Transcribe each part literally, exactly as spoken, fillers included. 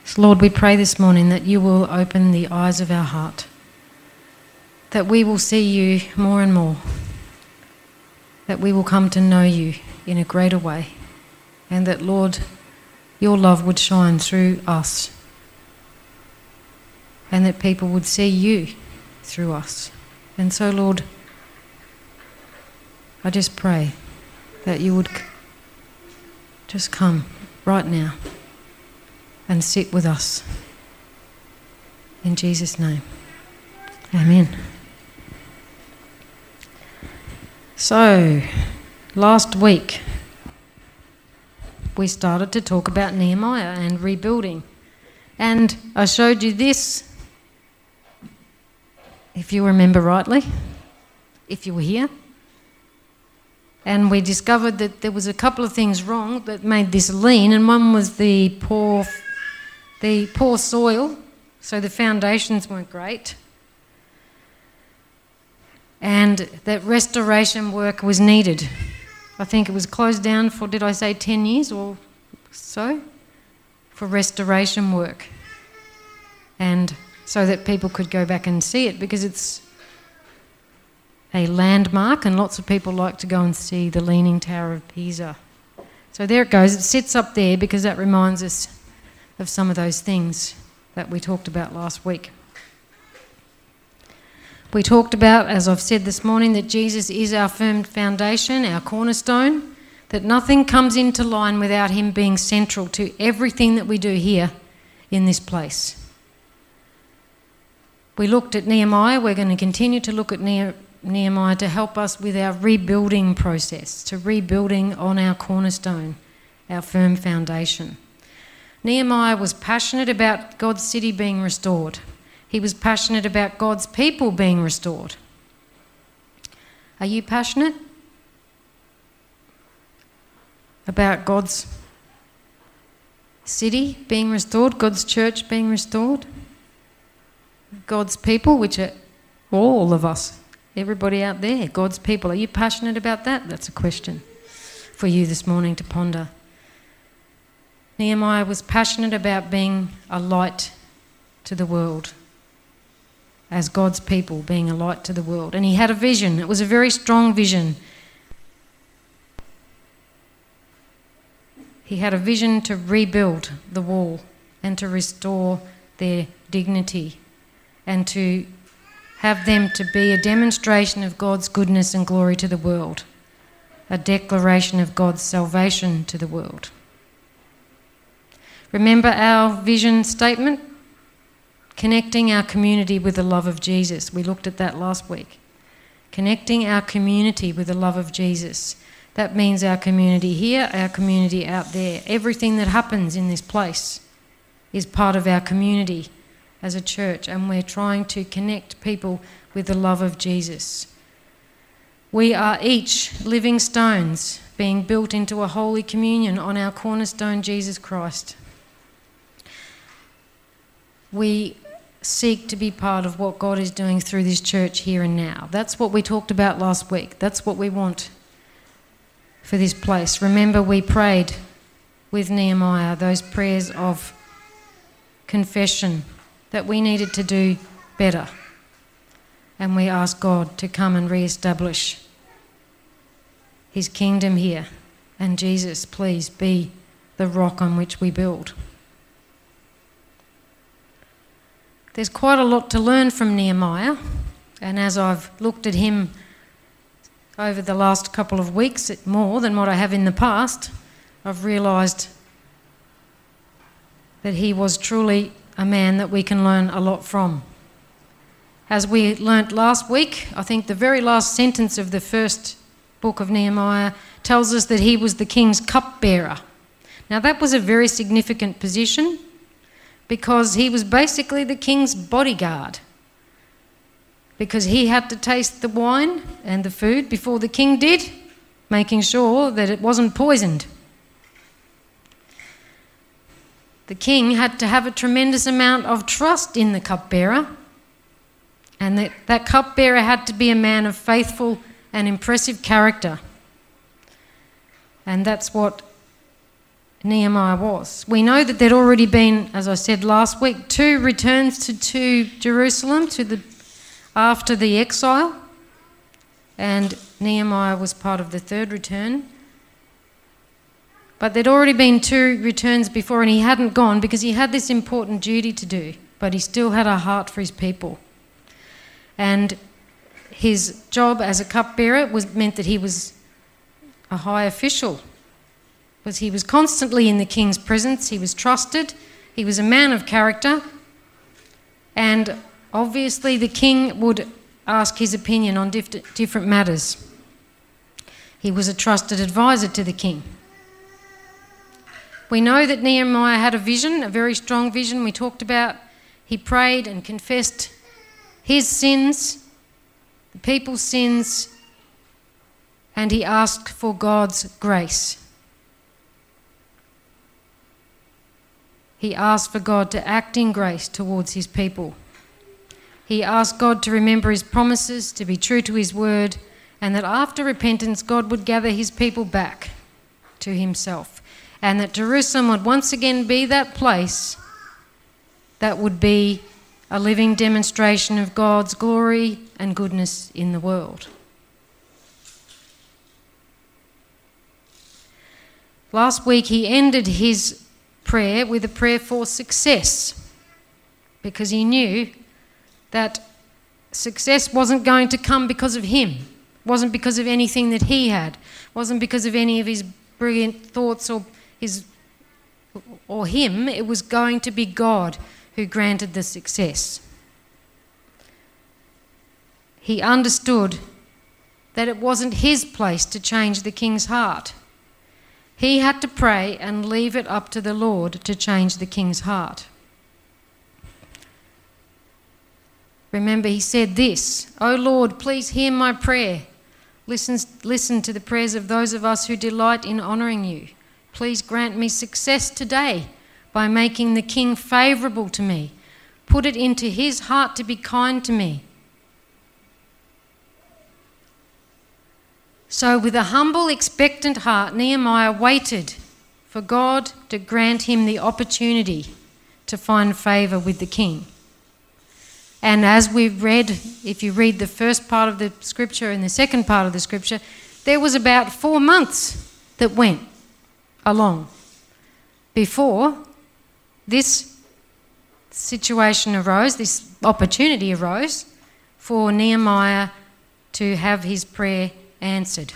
So Lord, we pray this morning that you will open the eyes of our heart, that we will see you more and more, that we will come to know you in a greater way, and that, Lord, your love would shine through us, and that people would see you through us. And so, Lord, I just pray that you would just come right now and sit with us. In Jesus' name, amen. So, last week we started to talk about Nehemiah and rebuilding. And I showed you this, if you remember rightly, if you were here. And we discovered that there was a couple of things wrong that made this lean, and one was the poor, the poor soil, so the foundations weren't great, and that restoration work was needed. I think it was closed down for, did I say ten years or so, for restoration work, and so that people could go back and see it, because it's a landmark and lots of people like to go and see the Leaning Tower of Pisa. So there it goes. It sits up there because that reminds us of some of those things that we talked about last week. We talked about, as I've said this morning, that Jesus is our firm foundation, our cornerstone, that nothing comes into line without him being central to everything that we do here in this place. We looked at Nehemiah. We're going to continue to look at Nehemiah. Nehemiah to help us with our rebuilding process, to rebuilding on our cornerstone, our firm foundation. Nehemiah was passionate about God's city being restored. He was passionate about God's people being restored. Are you passionate about God's city being restored, God's church being restored, God's people, which are all of us? Everybody out there, God's people. Are you passionate about that? That's a question for you this morning to ponder. Nehemiah was passionate about being a light to the world, as God's people being a light to the world. And he had a vision. It was a very strong vision. He had a vision to rebuild the wall and to restore their dignity and to have them to be a demonstration of God's goodness and glory to the world, a declaration of God's salvation to the world. Remember our vision statement? Connecting our community with the love of Jesus. We looked at that last week. Connecting our community with the love of Jesus. That means our community here, our community out there. Everything that happens in this place is part of our community as a church, and we're trying to connect people with the love of Jesus. We are each living stones being built into a holy communion on our cornerstone, Jesus Christ. We seek to be part of what God is doing through this church here and now. That's what we talked about last week. That's what we want for this place. Remember, we prayed with Nehemiah those prayers of confession that we needed to do better. And we asked God to come and re-establish his kingdom here. And Jesus, please be the rock on which we build. There's quite a lot to learn from Nehemiah. And as I've looked at him over the last couple of weeks, more than what I have in the past, I've realised that he was truly a man that we can learn a lot from. As we learnt last week, I think the very last sentence of the first book of Nehemiah tells us that he was the king's cupbearer. Now that was a very significant position because he was basically the king's bodyguard, because he had to taste the wine and the food before the king did, making sure that it wasn't poisoned. The king had to have a tremendous amount of trust in the cupbearer, and that, that cupbearer had to be a man of faithful and impressive character. And that's what Nehemiah was. We know that there'd already been, as I said last week, two returns to, to Jerusalem to the after the exile, and Nehemiah was part of the third return. But there'd already been two returns before, and he hadn't gone because he had this important duty to do, but he still had a heart for his people. And his job as a cupbearer was meant that he was a high official, because he was constantly in the king's presence, he was trusted, he was a man of character, and obviously the king would ask his opinion on diff- different matters. He was a trusted advisor to the king. We know that Nehemiah had a vision, a very strong vision we talked about. He prayed and confessed his sins, the people's sins, and he asked for God's grace. He asked for God to act in grace towards his people. He asked God to remember his promises, to be true to his word, and that after repentance, God would gather his people back to himself, and that Jerusalem would once again be that place that would be a living demonstration of God's glory and goodness in the world. Last week he ended his prayer with a prayer for success, because he knew that success wasn't going to come because of him, wasn't because of anything that he had, wasn't because of any of his brilliant thoughts or his or him. It was going to be God who granted the success. He understood that it wasn't his place to change the king's heart. He had to pray and leave it up to the Lord to change the king's heart. Remember, he said this, "O Lord, please hear my prayer. Listen, listen to the prayers of those of us who delight in honouring you. Please grant me success today by making the king favourable to me. Put it into his heart to be kind to me." So with a humble, expectant heart, Nehemiah waited for God to grant him the opportunity to find favour with the king. And as we've read, if you read the first part of the scripture and the second part of the scripture, there was about four months that went along before this situation arose, this opportunity arose for Nehemiah to have his prayer answered.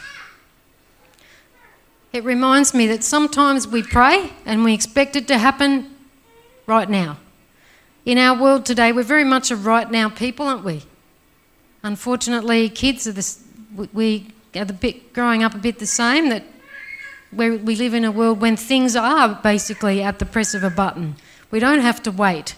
It reminds me that sometimes we pray and we expect it to happen right now. In our world today, we're very much a right now people, aren't we? Unfortunately, kids are this, we are the bit growing up a bit the same, that where we live in a world when things are basically at the press of a button. We don't have to wait.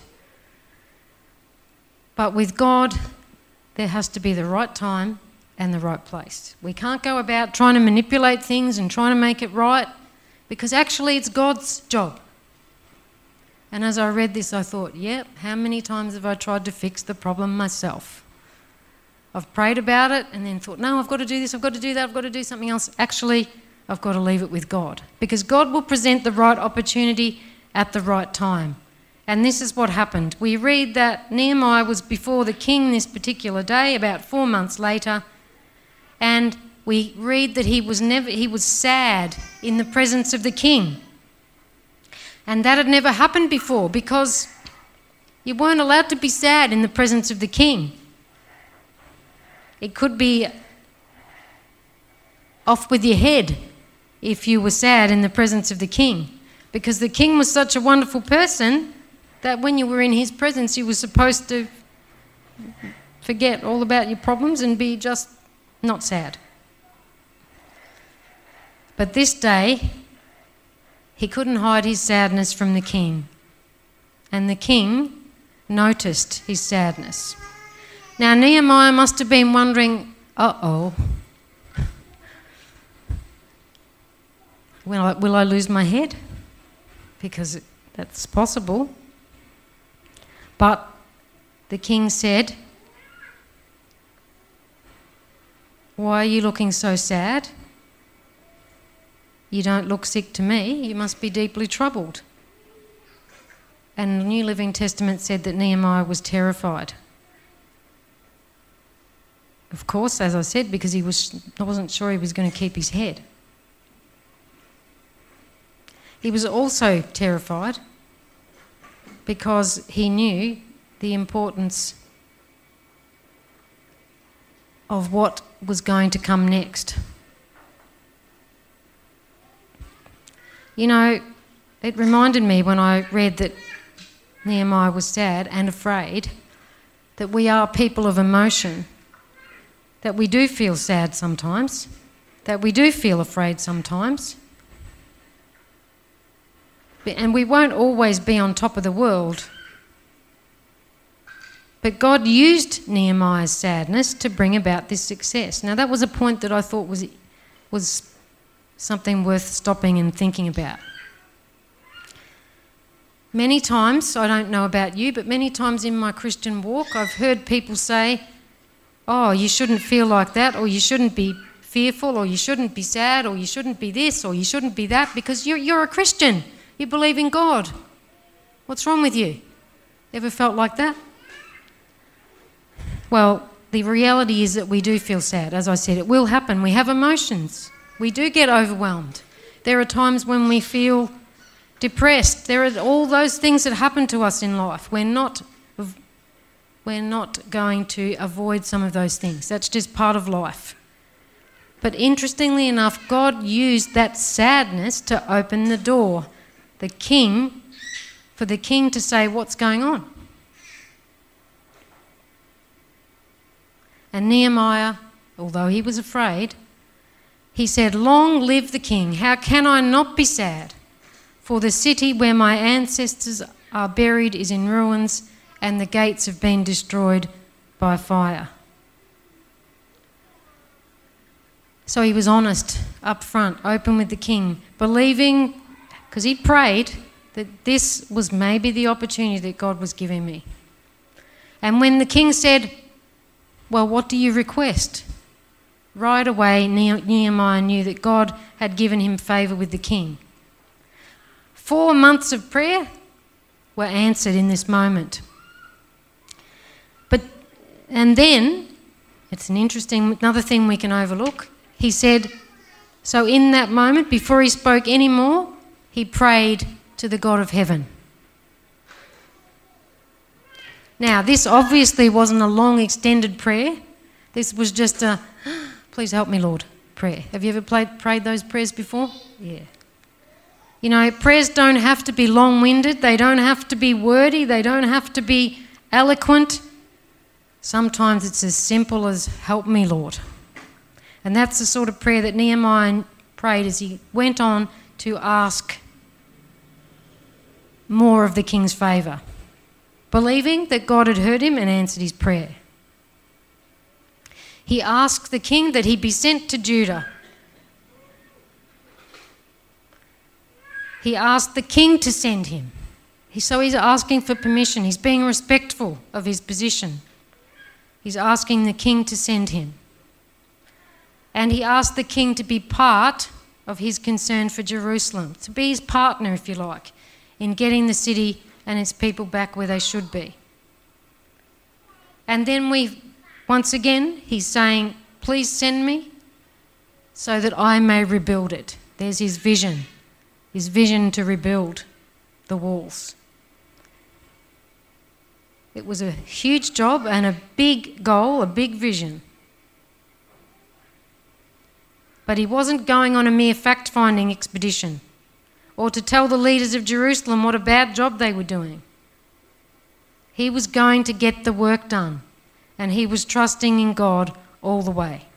But with God, there has to be the right time and the right place. We can't go about trying to manipulate things and trying to make it right, because actually it's God's job. And as I read this, I thought, yep, how many times have I tried to fix the problem myself? I've prayed about it and then thought, no, I've got to do this, I've got to do that, I've got to do something else. Actually, I've got to leave it with God, because God will present the right opportunity at the right time. And this is what happened. We read that Nehemiah was before the king this particular day, about four months later, and we read that he was never he was sad in the presence of the king. And that had never happened before, because you weren't allowed to be sad in the presence of the king. It could be off with your head if you were sad in the presence of the king, because the king was such a wonderful person that when you were in his presence, you were supposed to forget all about your problems and be just not sad. But this day, he couldn't hide his sadness from the king, and the king noticed his sadness. Now, Nehemiah must have been wondering, uh-oh, will I, will I lose my head? Because that's possible. But the king said, "Why are you looking so sad? You don't look sick to me, you must be deeply troubled. And the New Living Testament said that Nehemiah was terrified. Of course, as I said, because he was, I wasn't sure he was going to keep his head. He was also terrified because he knew the importance of what was going to come next. You know, it reminded me when I read that Nehemiah was sad and afraid that we are people of emotion, that we do feel sad sometimes, that we do feel afraid sometimes. And we won't always be on top of the world. But God used Nehemiah's sadness to bring about this success. Now, that was a point that I thought was, was something worth stopping and thinking about. Many times, I don't know about you, but many times in my Christian walk, I've heard people say, oh, you shouldn't feel like that, or you shouldn't be fearful, or you shouldn't be sad, or you shouldn't be this, or you shouldn't be that, because you're, you're a Christian. You believe in God. What's wrong with you? Ever felt like that? Well, the reality is that we do feel sad. As I said, it will happen. We have emotions. We do get overwhelmed. There are times when we feel depressed. There are all those things that happen to us in life. We're not, we're not going to avoid some of those things. That's just part of life. But interestingly enough, God used that sadness to open the door. The king, for the king to say, what's going on? And Nehemiah, although he was afraid, he said, long live the king. How can I not be sad? For the city where my ancestors are buried is in ruins, and the gates have been destroyed by fire. So he was honest, up front, open with the king, believing, because he prayed, that this was maybe the opportunity that God was giving me. And when the king said, well, what do you request? Right away, Nehemiah knew that God had given him favour with the king. Four months of prayer were answered in this moment. But, and then, it's an interesting, another thing we can overlook. He said, so in that moment, before he spoke any more, he prayed to the God of heaven. Now, this obviously wasn't a long, extended prayer. This was just a, please help me, Lord, prayer. Have you ever played, prayed those prayers before? Yeah. You know, prayers don't have to be long-winded. They don't have to be wordy. They don't have to be eloquent. Sometimes it's as simple as, help me, Lord. And that's the sort of prayer that Nehemiah prayed as he went on to ask more of the king's favour, believing that God had heard him and answered his prayer. He asked the king that he be sent to Judah. He asked the king to send him. He, so he's asking for permission. He's being respectful of his position. He's asking the king to send him. And he asked the king to be part of his concern for Jerusalem, to be his partner, if you like, in getting the city and its people back where they should be. And then we, once again, he's saying, please send me so that I may rebuild it. There's his vision, his vision to rebuild the walls. It was a huge job and a big goal, a big vision. But he wasn't going on a mere fact-finding expedition or to tell the leaders of Jerusalem what a bad job they were doing. He was going to get the work done, and he was trusting in God all the way.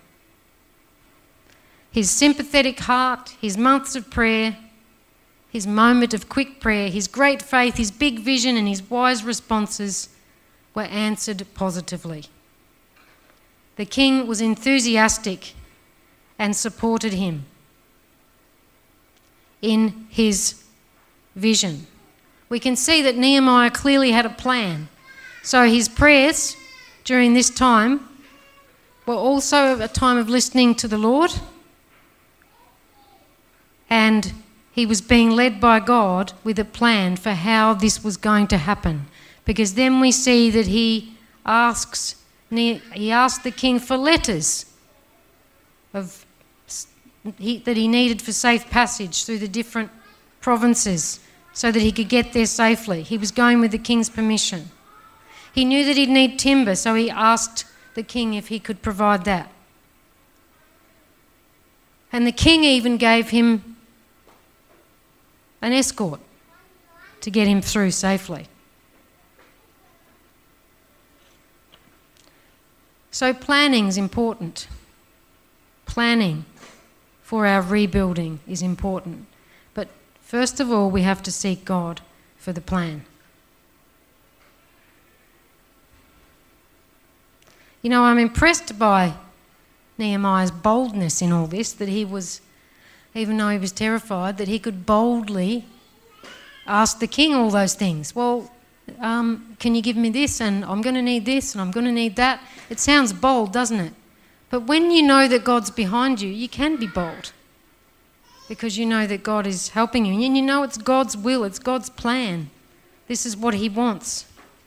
His sympathetic heart, his months of prayer, his moment of quick prayer, his great faith, his big vision and his wise responses were answered positively. The king was enthusiastic and supported him in his vision. We can see that Nehemiah clearly had a plan. So his prayers during this time were also a time of listening to the Lord And he was being led by God with a plan for how this was going to happen. Because then we see that he asks, he asked the king for letters of, he, that he needed for safe passage through the different provinces so that he could get there safely. He was going with the king's permission. He knew that he'd need timber, so he asked the king if he could provide that. And the king even gave him an escort to get him through safely. So planning's important. Planning for our rebuilding is important. But first of all, we have to seek God for the plan. You know, I'm impressed by Nehemiah's boldness in all this, that he was, even though he was terrified, that he could boldly ask the king all those things. Well, um, can you give me this? And I'm going to need this, and I'm going to need that. It sounds bold, doesn't it? But when you know that God's behind you, you can be bold because you know that God is helping you. And you know it's God's will, it's God's plan. This is what he wants.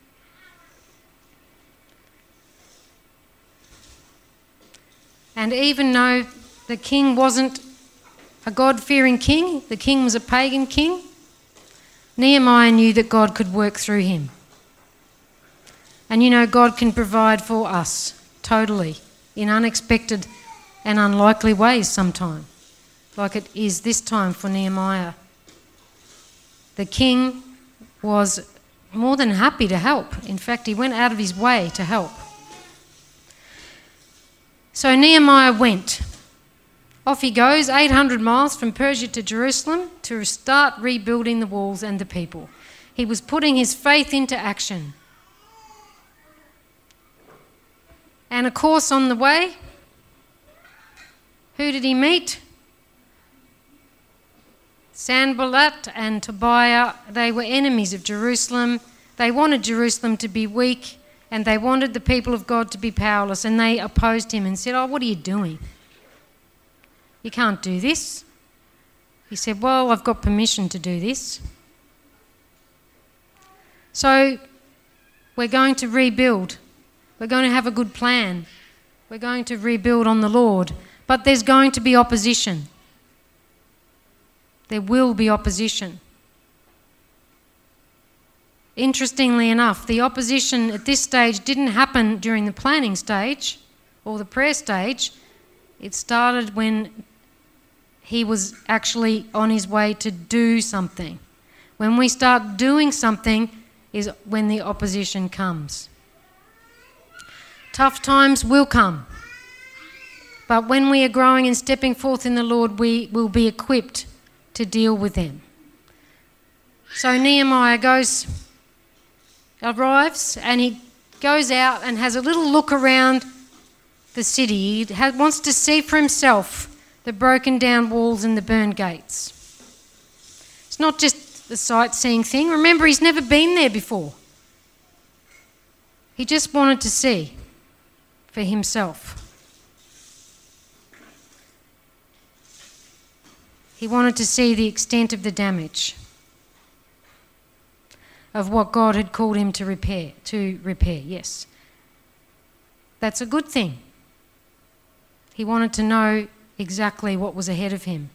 And even though the king wasn't a God-fearing king, the king was a pagan king, Nehemiah knew that God could work through him. And you know, God can provide for us totally in unexpected and unlikely ways sometimes, like it is this time for Nehemiah. The king was more than happy to help. In fact, he went out of his way to help. So Nehemiah went. Off he goes, eight hundred miles from Persia to Jerusalem to start rebuilding the walls and the people. He was putting his faith into action. And of course, on the way, who did he meet? Sanballat and Tobiah. They were enemies of Jerusalem. They wanted Jerusalem to be weak, and they wanted the people of God to be powerless, and they opposed him and said, "Oh, what are you doing? You can't do this." He said, "Well, I've got permission to do this." So we're going to rebuild. We're going to have a good plan. We're going to rebuild on the Lord. But there's going to be opposition. There will be opposition. Interestingly enough, the opposition at this stage didn't happen during the planning stage or the prayer stage. It started when he was actually on his way to do something. When we start doing something is when the opposition comes. Tough times will come. But when we are growing and stepping forth in the Lord, we will be equipped to deal with them. So Nehemiah goes, arrives, and he goes out and has a little look around the city. He has, wants to see for himself the broken down walls and the burned gates. It's not just the sightseeing thing. Remember, he's never been there before. He just wanted to see for himself. He wanted to see the extent of the damage of what God had called him to repair, to repair, yes. That's a good thing. He wanted to know exactly what was ahead of him.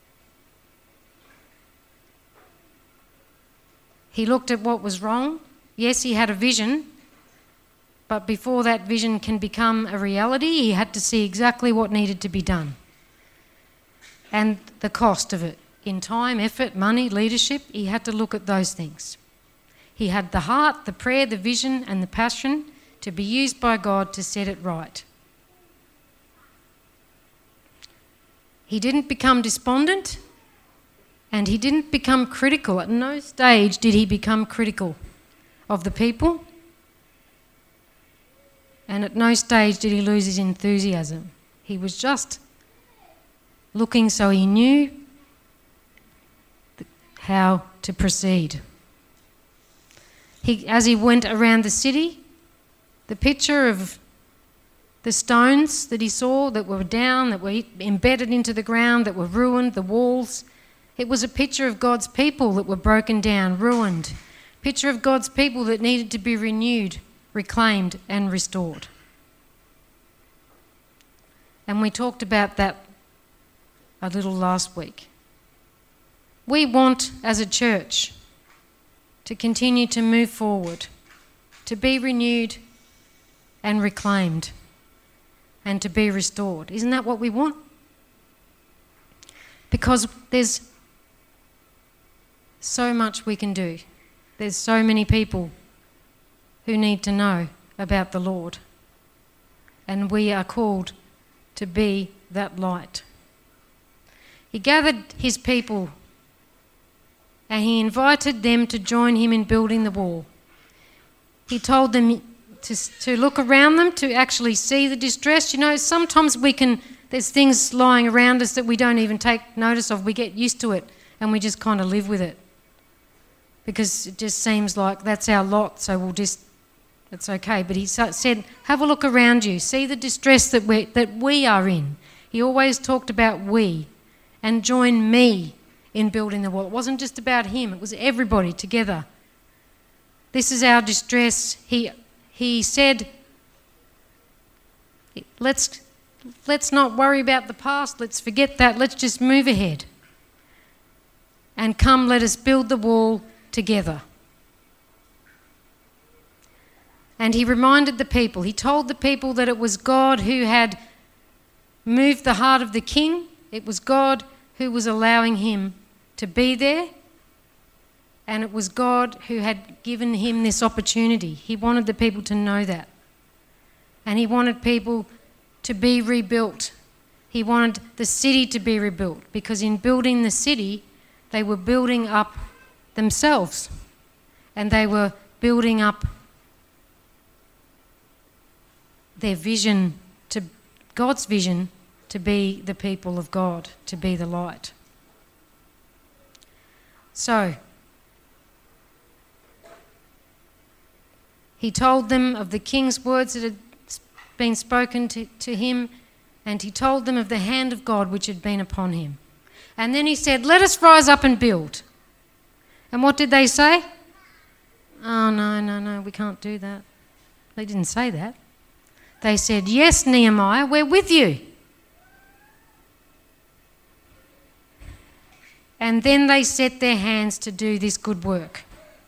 He looked at what was wrong. Yes, he had a vision, but before that vision can become a reality, he had to see exactly what needed to be done and the cost of it in time, effort, money, leadership. He had to look at those things. He had the heart, the prayer, the vision and the passion to be used by God to set it right. He didn't become despondent and he didn't become critical. At no stage did he become critical of the people, and at no stage did he lose his enthusiasm. He was just looking so he knew how to proceed. He, as he went around the city, the picture of The stones that he saw that were down, that were embedded into the ground, that were ruined, the walls, it was a picture of God's people that were broken down, ruined. Picture of God's people that needed to be renewed, reclaimed and restored. And we talked about that a little last week. We want, as a church, to continue to move forward, to be renewed and reclaimed, and to be restored. Isn't that what we want? Because there's so much we can do. There's so many people who need to know about the Lord. And we are called to be that light. He gathered his people and he invited them to join him in building the wall. He told them to, to look around them, to actually see the distress. You know, sometimes we can, there's things lying around us that we don't even take notice of. We get used to it and we just kind of live with it, because it just seems like that's our lot, so we'll just, it's okay. But he said, have a look around you, see the distress that we, that we are in. He always talked about we, and join me in building the wall. It wasn't just about him, it was everybody together. This is our distress. He, he said, let's, let's not worry about the past, let's forget that, let's just move ahead. And come, let us build the wall together. And he reminded the people, he told the people that it was God who had moved the heart of the king. It was God who was allowing him to be there. And it was God who had given him this opportunity. He wanted the people to know that. And he wanted people to be rebuilt. He wanted the city to be rebuilt, because in building the city, they were building up themselves, and they were building up their vision, to God's vision, to be the people of God, to be the light. So, he told them of the king's words that had been spoken to, to him, and he told them of the hand of God which had been upon him. And then he said, let us rise up and build. And what did they say? Oh, no, no, no, we can't do that. They didn't say that. They said, yes, Nehemiah, we're with you. And then they set their hands to do this good work.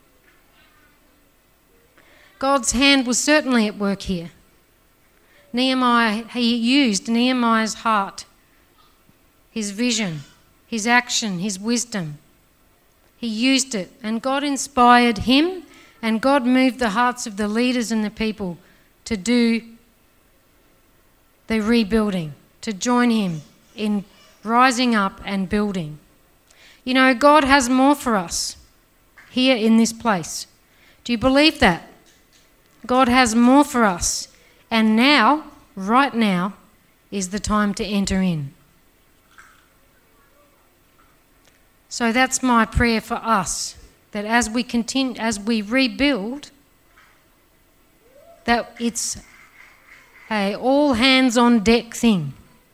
God's hand was certainly at work here. Nehemiah, he used Nehemiah's heart, his vision, his action, his wisdom. He used it, and God inspired him, and God moved the hearts of the leaders and the people to do the rebuilding, to join him in rising up and building. You know, God has more for us here in this place. Do you believe that? God has more for us. And now, right now, is the time to enter in. So that's my prayer for us, that as we continue, as we rebuild, that it's a all hands on deck thing.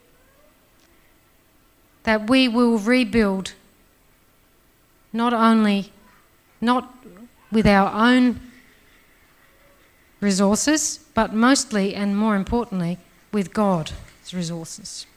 That we will rebuild not only, not with our own resources, but mostly and more importantly with God's resources.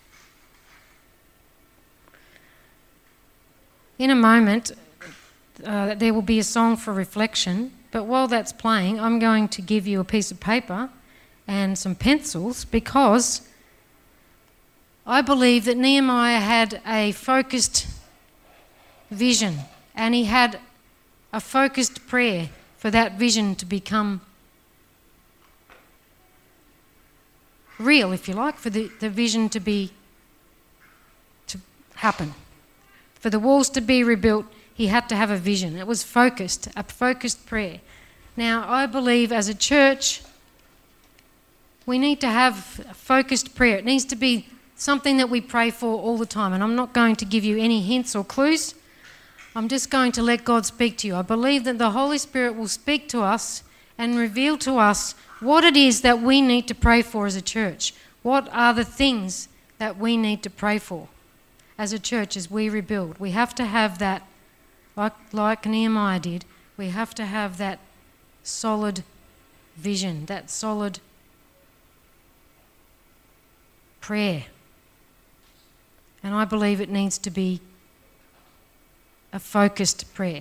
In a moment, uh, there will be a song for reflection, but while that's playing, I'm going to give you a piece of paper and some pencils, because I believe that Nehemiah had a focused vision, and he had a focused prayer for that vision to become real, if you like, for the, the vision to be, to happen. For the walls to be rebuilt, he had to have a vision. It was focused, a focused prayer. Now, I believe as a church, we need to have a focused prayer. It needs to be something that we pray for all the time. And I'm not going to give you any hints or clues. I'm just going to let God speak to you. I believe that the Holy Spirit will speak to us and reveal to us what it is that we need to pray for as a church. What are the things that we need to pray for as a church as we rebuild? We have to have that, like, like Nehemiah did, we have to have that solid vision, that solid prayer. And I believe it needs to be a focused prayer.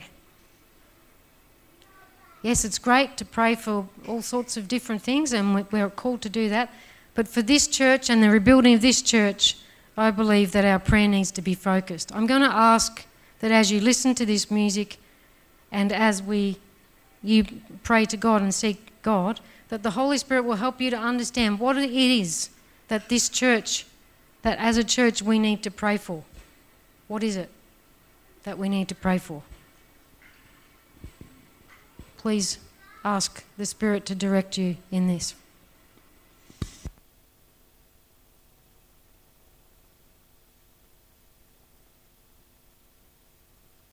Yes, it's great to pray for all sorts of different things, and we're called to do that. But for this church and the rebuilding of this church, I believe that our prayer needs to be focused. I'm going to ask that as you listen to this music and as we you pray to God and seek God, that the Holy Spirit will help you to understand what it is that this church, that as a church we need to pray for. What is it that we need to pray for? Please ask the Spirit to direct you in this.